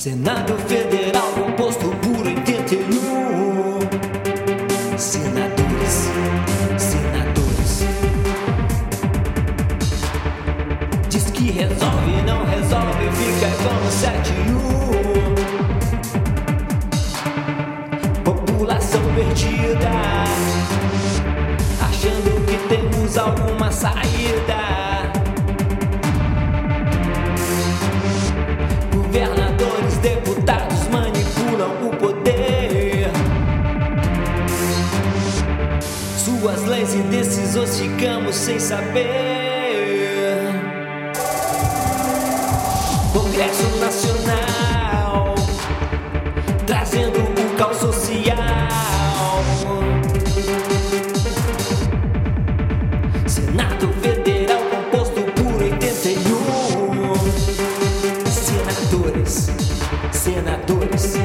Senado Federal composto por 81 senadores. Diz que resolve, não resolve, fica como 7-1. População perdida, achando que temos alguma saída. Governadores, deputados manipulam o poder. Suas leis e decisões ficamos sem saber. Congresso Nacional trazendo o caos social. Senado Federal composto por 81 senadores.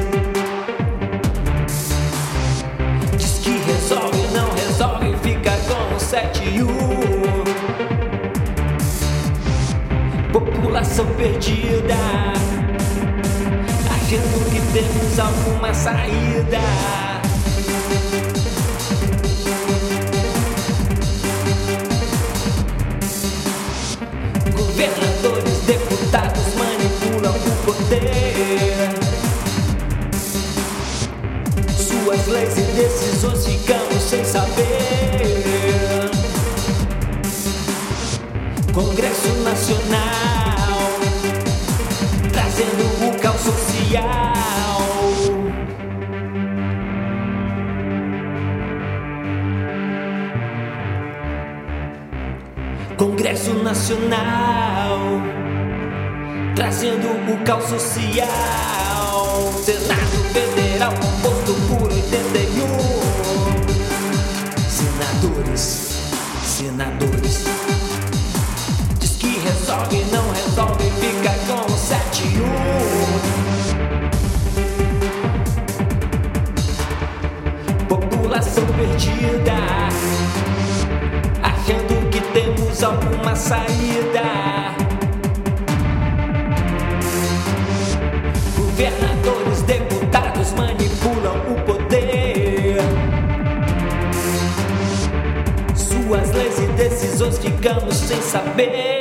Diz que resolve, não resolve, fica com 7-1. População perdida, achando que temos alguma saída. Governadores, deputados manipulam o poder. Suas leis e decisões ficamos sem saber. Congresso Nacional trazendo o caos social. Congresso Nacional trazendo o caos social. Senado Federal composto por 81 senadores. Diz que resolve, não resolve, fica com 7-1. População perdida, achando que temos alguma saída. Governadores, deputados manipulam o poder. Suas leis e decisões ficamos sem saber.